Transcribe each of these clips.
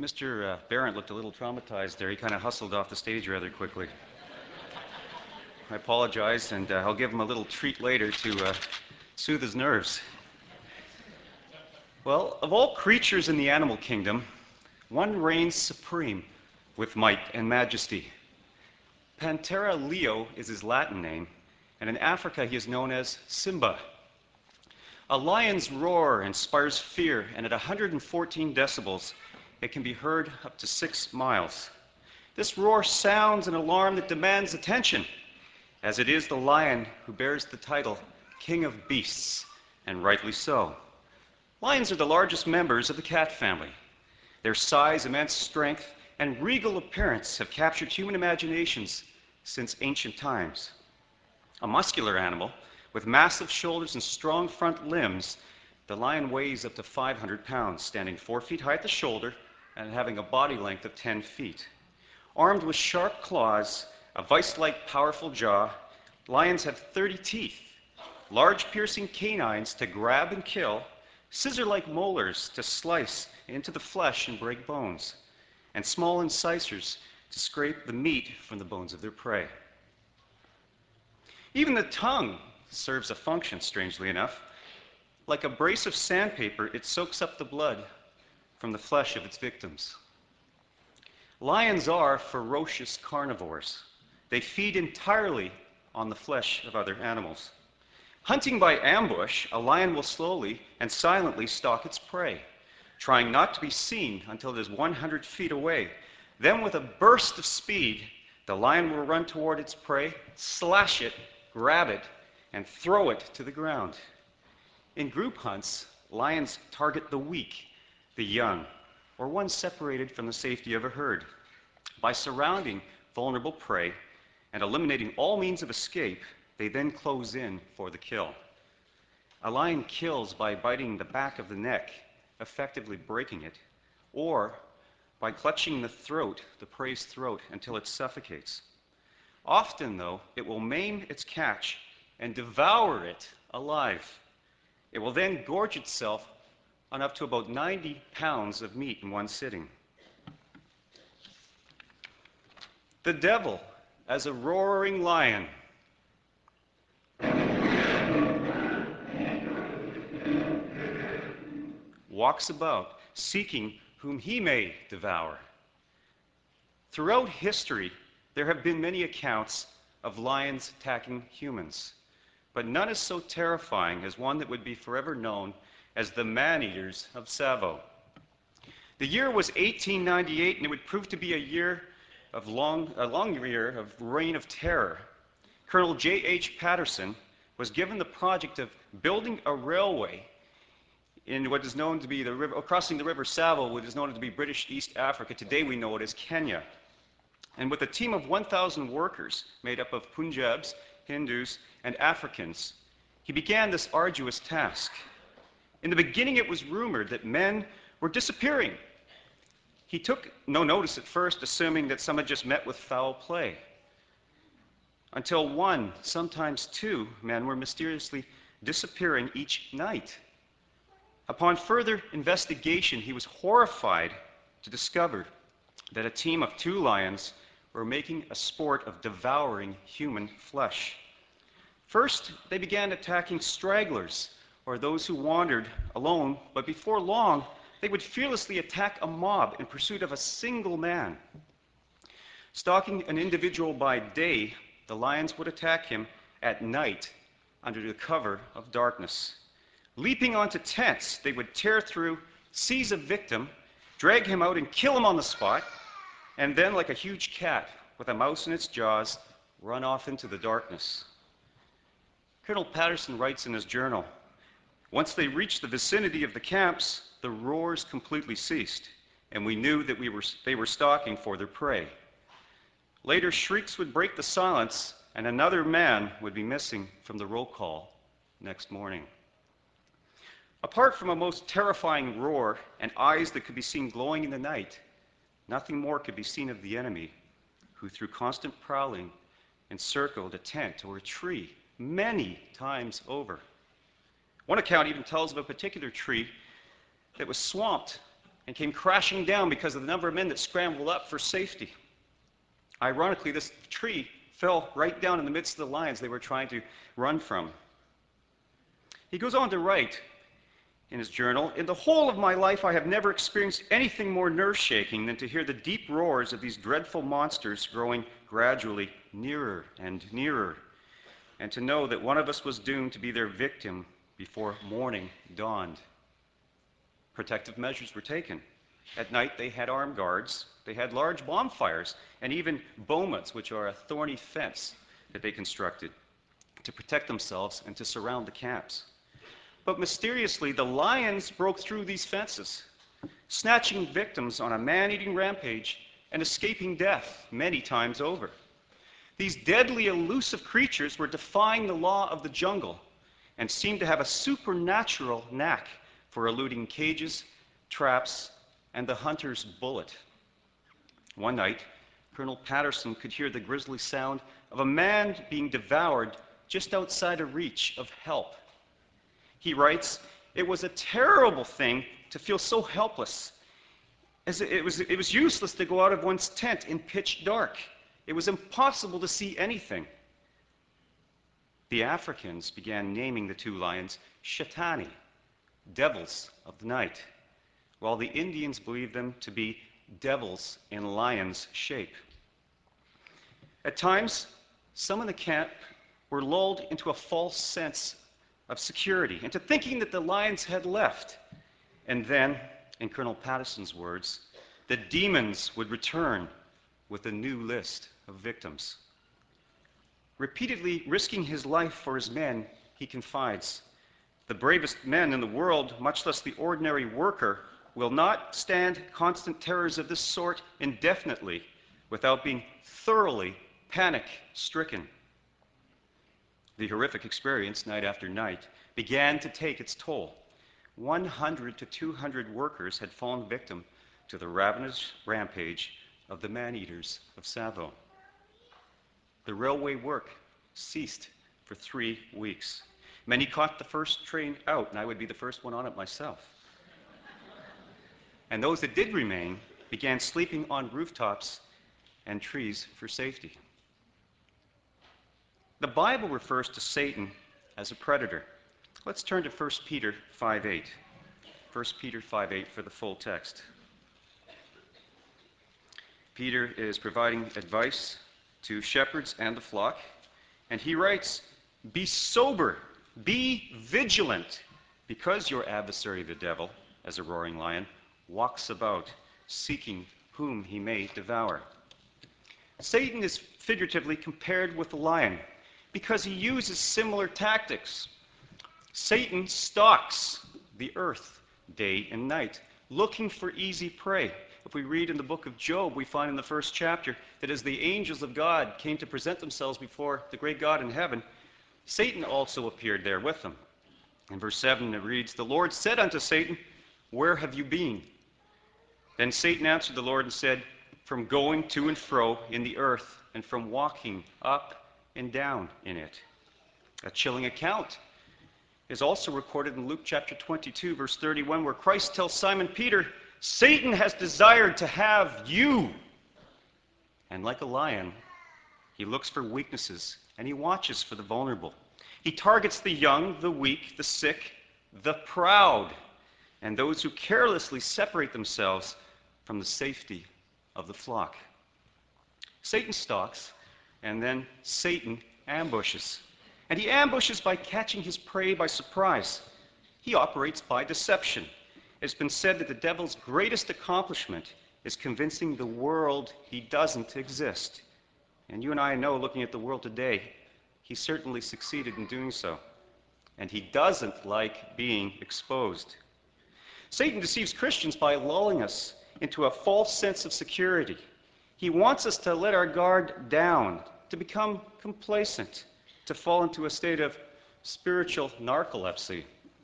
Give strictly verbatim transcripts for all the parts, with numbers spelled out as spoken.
Mister Uh, Barrett looked a little traumatized there. He kind of hustled off the stage rather quickly. I apologize, and uh, I'll give him a little treat later to uh, soothe his nerves. Well, of all creatures in the animal kingdom, one reigns supreme with might and majesty. Panthera leo is his Latin name, and in Africa he is known as Simba. A lion's roar inspires fear, and at one hundred fourteen decibels, it can be heard up to six miles. This roar sounds an alarm that demands attention, as it is the lion who bears the title King of Beasts, and rightly so. Lions are the largest members of the cat family. Their size, immense strength, and regal appearance have captured human imaginations since ancient times. A muscular animal with massive shoulders and strong front limbs, the lion weighs up to five hundred pounds, standing four feet high at the shoulder and having a body length of ten feet. Armed with sharp claws, a vice-like powerful jaw, lions have thirty teeth, large piercing canines to grab and kill, scissor-like molars to slice into the flesh and break bones, and small incisors to scrape the meat from the bones of their prey. Even the tongue serves a function, strangely enough. Like a brace of sandpaper, it soaks up the blood from the flesh of its victims. Lions are ferocious carnivores. They feed entirely on the flesh of other animals. Hunting by ambush, a lion will slowly and silently stalk its prey, trying not to be seen until it is one hundred feet away. Then, with a burst of speed, the lion will run toward its prey, slash it, grab it, and throw it to the ground. In group hunts, lions target the weak, the young, or one separated from the safety of a herd. By surrounding vulnerable prey and eliminating all means of escape, they then close in for the kill. A lion kills by biting the back of the neck, effectively breaking it, or by clutching the throat, the prey's throat, until it suffocates. Often, though, it will maim its catch and devour it alive. It will then gorge itself on up to about ninety pounds of meat in one sitting. The devil as a roaring lion. Walks about, seeking whom he may devour. Throughout history, there have been many accounts of lions attacking humans, but none is so terrifying as one that would be forever known as the man-eaters of Tsavo. The year was eighteen ninety-eight, and it would prove to be a year of long, a long year of reign of terror. Colonel J H Patterson was given the project of building a railway in what is known to be the river, crossing the river Tsavo, what is known to be British East Africa. Today we know it as Kenya. And with a team of one thousand workers made up of Punjabs, Hindus, and Africans, he began this arduous task. In the beginning, it was rumored that men were disappearing. He took no notice at first, assuming that some had just met with foul play, until one, sometimes two, men were mysteriously disappearing each night. Upon further investigation, he was horrified to discover that a team of two lions were making a sport of devouring human flesh. First, they began attacking stragglers, or those who wandered alone, but before long, they would fearlessly attack a mob in pursuit of a single man. Stalking an individual by day, the lions would attack him at night under the cover of darkness. Leaping onto tents, they would tear through, seize a victim, drag him out and kill him on the spot, and then, like a huge cat with a mouse in its jaws, run off into the darkness. Colonel Patterson writes in his journal, "Once they reached the vicinity of the camps, the roars completely ceased, and we knew that we were, they were stalking for their prey. Later, shrieks would break the silence, and another man would be missing from the roll call next morning." Apart from a most terrifying roar and eyes that could be seen glowing in the night, nothing more could be seen of the enemy, who through constant prowling encircled a tent or a tree many times over. One account even tells of a particular tree that was swamped and came crashing down because of the number of men that scrambled up for safety. Ironically, this tree fell right down in the midst of the lions they were trying to run from. He goes on to write in his journal, "In the whole of my life I have never experienced anything more nerve-shaking than to hear the deep roars of these dreadful monsters growing gradually nearer and nearer, and to know that one of us was doomed to be their victim before morning dawned." Protective measures were taken. At night they had armed guards, they had large bonfires, and even bomas, which are a thorny fence that they constructed to protect themselves and to surround the camps. But mysteriously, the lions broke through these fences, snatching victims on a man-eating rampage and escaping death many times over. These deadly, elusive creatures were defying the law of the jungle and seemed to have a supernatural knack for eluding cages, traps, and the hunter's bullet. One night, Colonel Patterson could hear the grisly sound of a man being devoured just outside of reach of help. He writes, "It was a terrible thing to feel so helpless, as it was, it was useless to go out of one's tent in pitch dark. It was impossible to see anything." The Africans began naming the two lions Shetani, devils of the night, while the Indians believed them to be devils in lion's shape. At times, some in the camp were lulled into a false sense of security, into thinking that the lions had left. And then, in Colonel Patterson's words, the demons would return with a new list of victims. Repeatedly risking his life for his men, he confides, "The bravest men in the world, much less the ordinary worker, will not stand constant terrors of this sort indefinitely without being thoroughly panic-stricken." The horrific experience, night after night, began to take its toll. one hundred to two hundred workers had fallen victim to the ravenous rampage of the man-eaters of Tsavo. The railway work ceased for three weeks. Many caught the first train out, and I would be the first one on it myself. And those that did remain began sleeping on rooftops and trees for safety. The Bible refers to Satan as a predator. Let's turn to First Peter five eight. First Peter five eight for the full text. Peter is providing advice to shepherds and the flock, and he writes, "Be sober, be vigilant, because your adversary the devil, as a roaring lion, walks about, seeking whom he may devour." Satan is figuratively compared with the lion because he uses similar tactics. Satan stalks the earth day and night, looking for easy prey. If we read in the book of Job, we find in the first chapter that as the angels of God came to present themselves before the great God in heaven, Satan also appeared there with them. In verse seven it reads, "The Lord said unto Satan, Where have you been? Then Satan answered the Lord and said, From going to and fro in the earth, and from walking up and down in it." A chilling account is also recorded in Luke chapter twenty-two, verse thirty-one, where Christ tells Simon Peter, "Satan has desired to have you." And like a lion, he looks for weaknesses, and he watches for the vulnerable. He targets the young, the weak, the sick, the proud, and those who carelessly separate themselves from the safety of the flock. Satan stalks, and then Satan ambushes. And he ambushes by catching his prey by surprise. He operates by deception. It's been said that the devil's greatest accomplishment is convincing the world he doesn't exist. And you and I know, looking at the world today, he certainly succeeded in doing so. And he doesn't like being exposed. Satan deceives Christians by lulling us into a false sense of security. He wants us to let our guard down, to become complacent, to fall into a state of spiritual narcolepsy.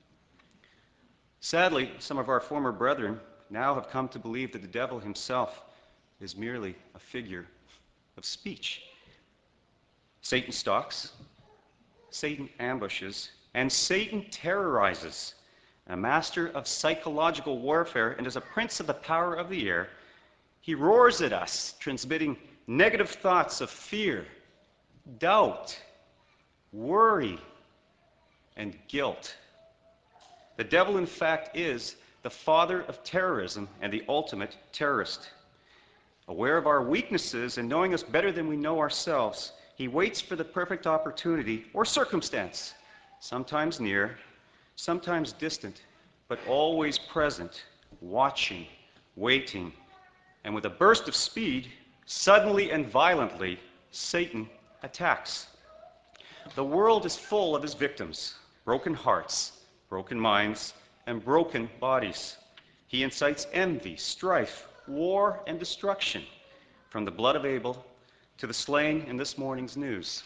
Sadly, some of our former brethren now have come to believe that the devil himself is merely a figure of speech. Satan stalks, Satan ambushes, and Satan terrorizes a master of psychological warfare, and as a prince of the power of the air, he roars at us, transmitting negative thoughts of fear, doubt, worry, and guilt. The devil, in fact, is the father of terrorism and the ultimate terrorist. Aware of our weaknesses and knowing us better than we know ourselves, he waits for the perfect opportunity or circumstance, sometimes near, sometimes distant, but always present, watching, waiting, and with a burst of speed, suddenly and violently, Satan attacks. The world is full of his victims, broken hearts, broken minds, and broken bodies. He incites envy, strife, war, and destruction, from the blood of Abel to the slaying in this morning's news.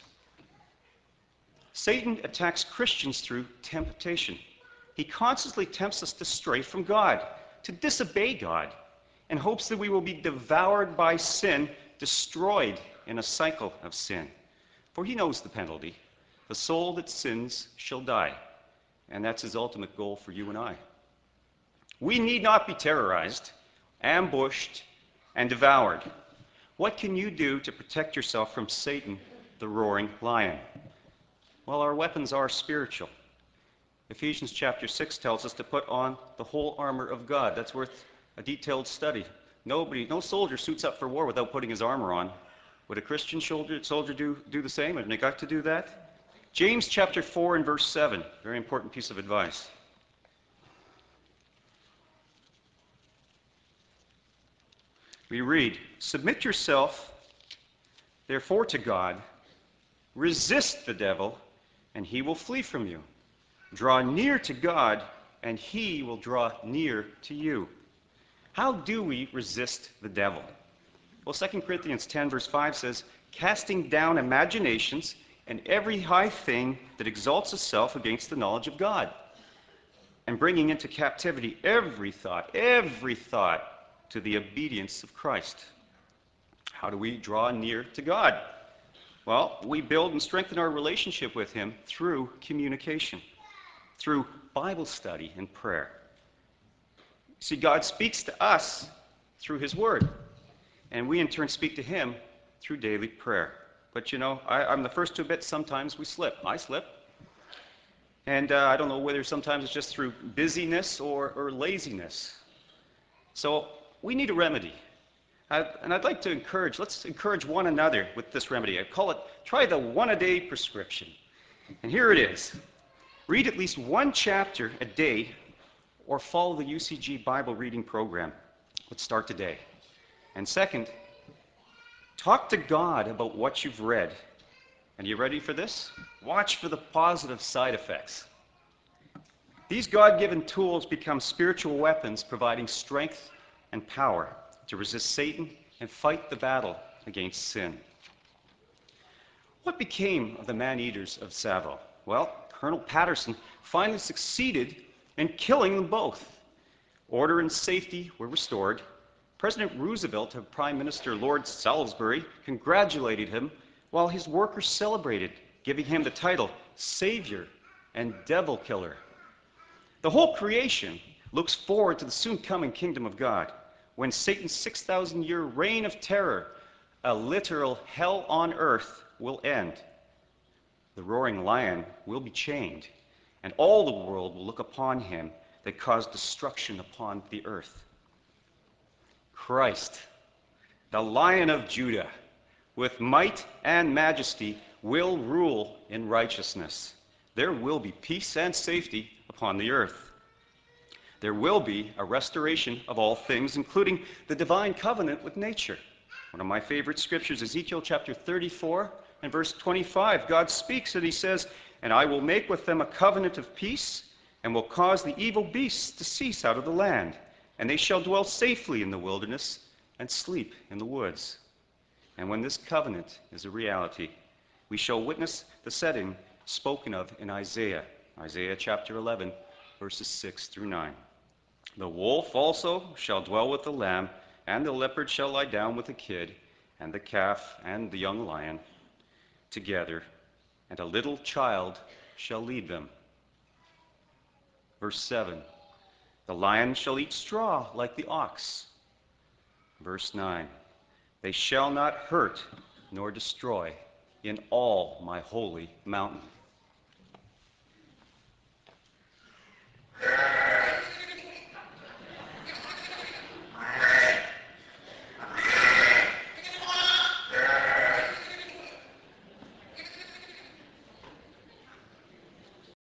Satan attacks Christians through temptation. He constantly tempts us to stray from God, to disobey God, and hopes that we will be devoured by sin, destroyed in a cycle of sin. For he knows the penalty. The soul that sins shall die. And that's his ultimate goal for you and I. We need not be terrorized, ambushed, and devoured. What can you do to protect yourself from Satan, the roaring lion? Well, our weapons are spiritual. Ephesians chapter six tells us to put on the whole armor of God. That's worth a detailed study. Nobody, no soldier suits up for war without putting his armor on. Would a Christian soldier, soldier do, do the same? Would neglect to do that? James chapter four and verse seven, very important piece of advice. We read, "Submit yourself, therefore, to God. Resist the devil, and he will flee from you. Draw near to God, and he will draw near to you." How do we resist the devil? Well, Second Corinthians ten, verse five says, "Casting down imaginations and every high thing that exalts itself against the knowledge of God, and bringing into captivity every thought, every thought to the obedience of Christ." How do we draw near to God? Well, we build and strengthen our relationship with him through communication, through Bible study and prayer. See, God speaks to us through his word, and we in turn speak to him through daily prayer. But you know, I, I'm the first to admit sometimes we slip. I slip. And uh, I don't know whether sometimes it's just through busyness or, or laziness. So we need a remedy. I, and I'd like to encourage, let's encourage one another with this remedy. I call it, try the one-a-day prescription. And here it is. Read at least one chapter a day or follow the U C G Bible reading program. Let's start today. And second, talk to God about what you've read. And you ready for this? Watch for the positive side effects. These God-given tools become spiritual weapons, providing strength and power to resist Satan and fight the battle against sin. What became of the man-eaters of Savile? Well, Colonel Patterson finally succeeded in killing them both. Order and safety were restored. President Roosevelt and Prime Minister Lord Salisbury congratulated him, while his workers celebrated, giving him the title Savior and Devil Killer. The whole creation looks forward to the soon-coming kingdom of God, when Satan's six thousand year reign of terror, a literal hell on earth, will end. The roaring lion will be chained, and all the world will look upon him that caused destruction upon the earth. Christ, the Lion of Judah, with might and majesty, will rule in righteousness. There will be peace and safety upon the earth. There will be a restoration of all things, including the divine covenant with nature. One of my favorite scriptures, Ezekiel chapter thirty-four and verse twenty-five. God speaks and he says, "And I will make with them a covenant of peace, and will cause the evil beasts to cease out of the land, and they shall dwell safely in the wilderness and sleep in the woods." And when this covenant is a reality, we shall witness the setting spoken of in Isaiah, Isaiah chapter eleven, verses six through nine. "The wolf also shall dwell with the lamb, and the leopard shall lie down with the kid, and the calf and the young lion together, and a little child shall lead them." Verse seven, The lion shall eat straw like the ox. Verse nine, they shall not hurt nor destroy in all my holy mountain.